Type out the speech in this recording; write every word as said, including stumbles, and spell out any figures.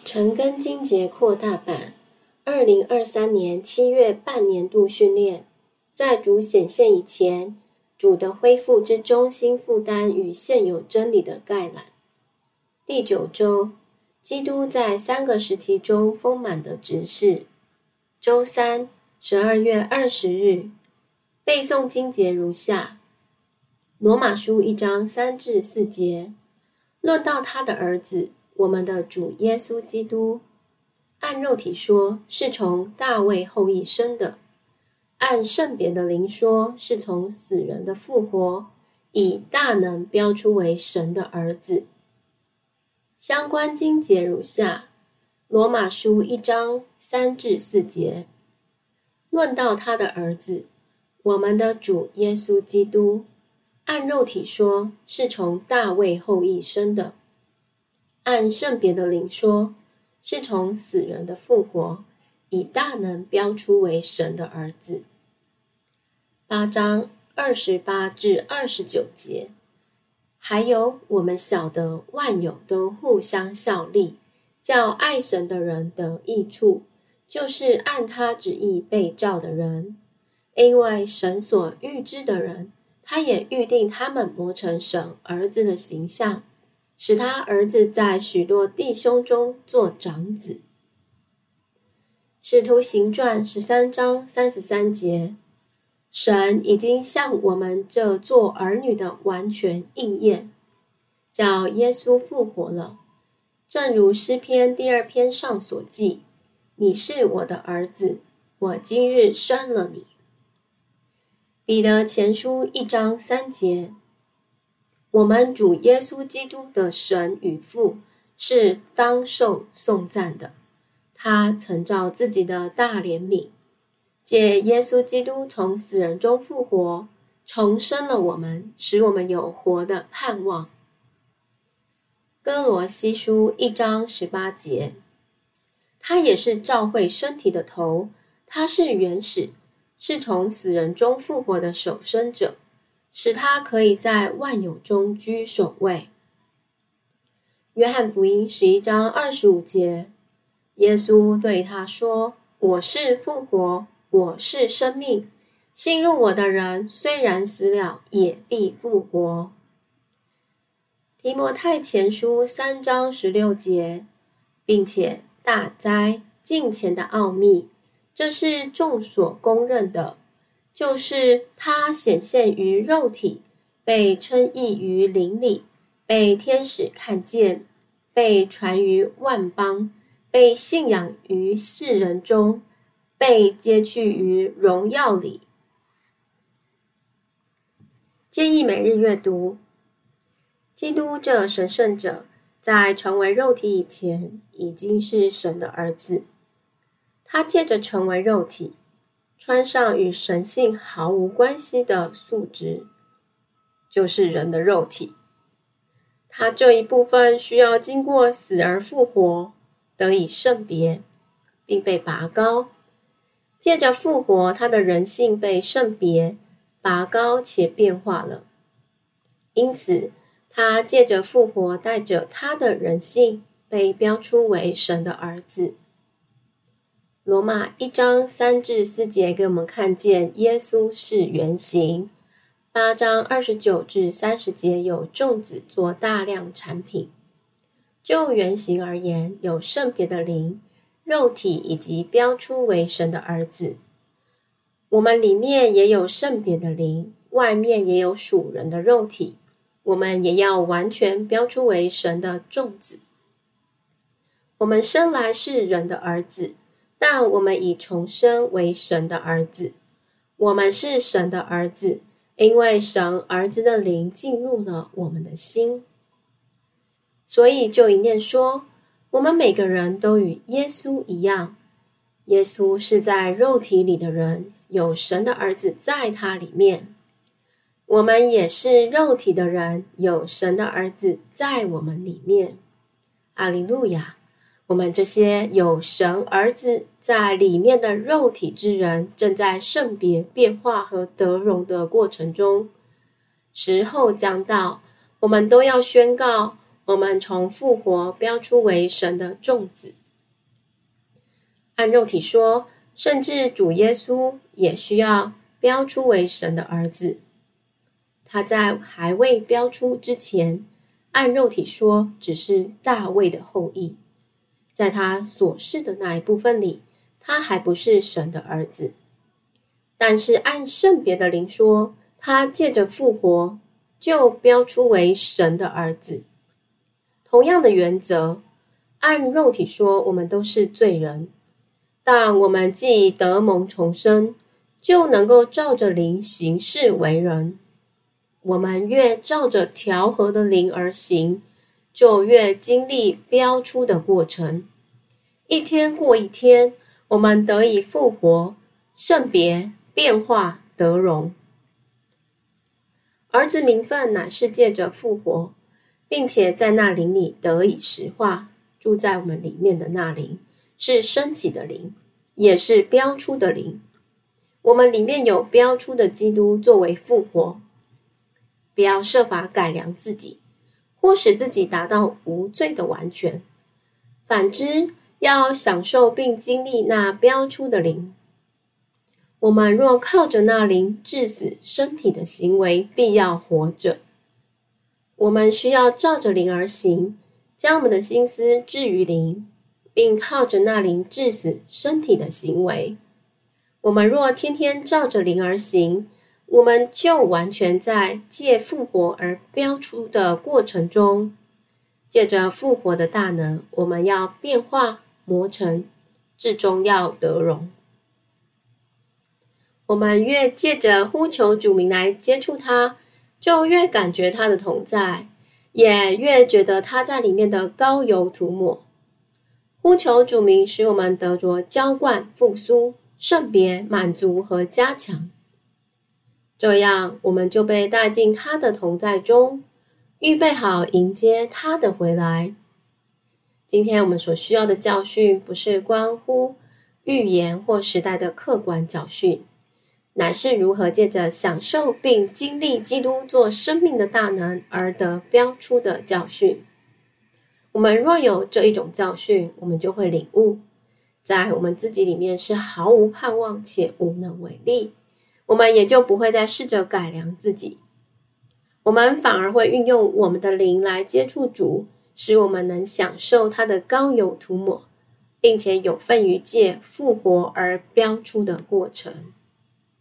陈根金节扩大版二零二三年七月半年度训练，在主显现以前，主的恢复之中心负担与现有真理的概览。第九周，基督在三个时期中丰满的执事。周三，十二月二十日，背诵经节如下：罗马书一章三至四节，论到他的儿子，我们的主耶稣基督，按肉体说，是从大卫后裔生的；按圣别的灵说，是从死人的复活，以大能标出为神的儿子。相关经节如下：罗马书一章三至四节，论到他的儿子，我们的主耶稣基督，按肉体说，是从大卫后裔生的；按圣别的灵说，是从死人的复活，以大能标出为神的儿子。八章二十八至二十九节，还有我们晓得万有都互相效力，叫爱神的人得益处，就是按他旨意被召的人。因为神所预知的人，他也预定他们磨成神儿子的形象，使他儿子在许多弟兄中做长子。使徒行传十三章三十三节，神已经向我们这做儿女的完全应验，叫耶稣复活了，正如诗篇第二篇上所记：你是我的儿子，我今日生了你。彼得前书一章三节，我们主耶稣基督的神与父是当受颂赞的，他曾照自己的大怜悯，借耶稣基督从死人中复活，重生了我们，使我们有活的盼望。哥罗西书一章十八节，他也是召会身体的头，他是原始，是从死人中复活的首生者，使他可以在万有中居首位。约翰福音十一章二十五节，耶稣对他说：我是复活，我是生命，信入我的人，虽然死了，也必复活。提摩太前书三章十六节，并且大哉，敬虔的奥秘，这是众所公认的，就是他显现于肉体，被称义于灵里，被天使看见，被传于万邦，被信仰于世人中，被接去于荣耀里。建议每日阅读。基督这神圣者，在成为肉体以前，已经是神的儿子。他借着成为肉体，穿上与神性毫无关系的素质，就是人的肉体。他这一部分需要经过死而复活，得以圣别，并被拔高。借着复活，他的人性被圣别、拔高且变化了。因此，他借着复活，带着他的人性，被标出为神的儿子。罗马一章三至四节给我们看见耶稣是原型。八章二十九至三十节有众子做大量产品。就原型而言，有圣别的灵、肉体以及标出为神的儿子。我们里面也有圣别的灵，外面也有属人的肉体，我们也要完全标出为神的众子。我们生来是人的儿子，但我们已重生为神的儿子。我们是神的儿子，因为神儿子的灵进入了我们的心。所以就一面说，我们每个人都与耶稣一样。耶稣是在肉体里的人，有神的儿子在他里面。我们也是肉体的人，有神的儿子在我们里面。阿利路亚！我们这些有神儿子在里面的肉体之人，正在圣别、变化和得荣的过程中。时候将到，我们都要宣告， 我们从复活标出为神的众子。按肉体说，甚至主耶稣也需要标出为神的儿子。他在还未标出之前，按肉体说只是大卫的后裔，在他所示的那一部分里，他还不是神的儿子。但是按圣别的灵说，他借着复活就标出为神的儿子。同样的原则，按肉体说我们都是罪人，但我们既得蒙重生，就能够照着灵行事为人。我们越照着调和的灵而行，就越经历标出的过程。一天过一天，我们得以复活、圣别、变化、得荣。儿子名分乃是借着复活，并且在那灵里得以实化，住在我们里面的那灵，是升起的灵，也是标出的灵。我们里面有标出的基督作为复活。不要设法改良自己，或使自己达到无罪的完全。反之，要享受并经历那标出的灵。我们若靠着那灵致死身体的行为，必要活着。我们需要照着灵而行，将我们的心思置于灵，并靠着那灵致死身体的行为。我们若天天照着灵而行，我们就完全在借复活而标出的过程中。借着复活的大能，我们要变化磨成，至终要得荣。我们越借着呼求主名来接触他，就越感觉他的同在，也越觉得他在里面的膏油涂抹。呼求主名使我们得着浇灌、复苏、圣别、满足和加强。这样，我们就被带进他的同在中，预备好迎接他的回来。今天我们所需要的教训，不是关乎预言或时代的客观教训，乃是如何借着享受并经历基督做生命的大能而得标出的教训。我们若有这一种教训，我们就会领悟，在我们自己里面是毫无盼望且无能为力，我们也就不会再试着改良自己。我们反而会运用我们的灵来接触主，使我们能享受他的膏油涂抹，并且有份于借复活而标出的过程。